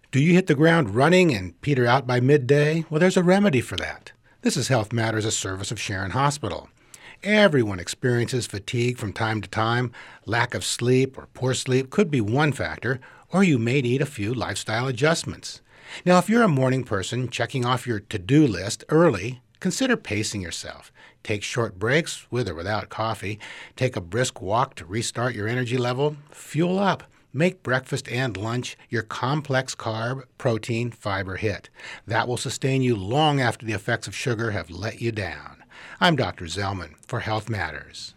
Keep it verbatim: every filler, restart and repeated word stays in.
Do you hit the ground running and peter out by midday? Well, there's a remedy for that. This is Health Matters, a service of Sharon Hospital. Everyone experiences fatigue from time to time. Lack of sleep or poor sleep could be one factor, or you may need a few lifestyle adjustments. Now, if you're a morning person checking off your to-do list early, consider pacing yourself. Take short breaks, with or without coffee. Take a brisk walk to restart your energy level. Fuel up. Make breakfast and lunch your complex carb, protein, fiber hit. That will sustain you long after the effects of sugar have let you down. I'm Doctor Zellman for Health Matters.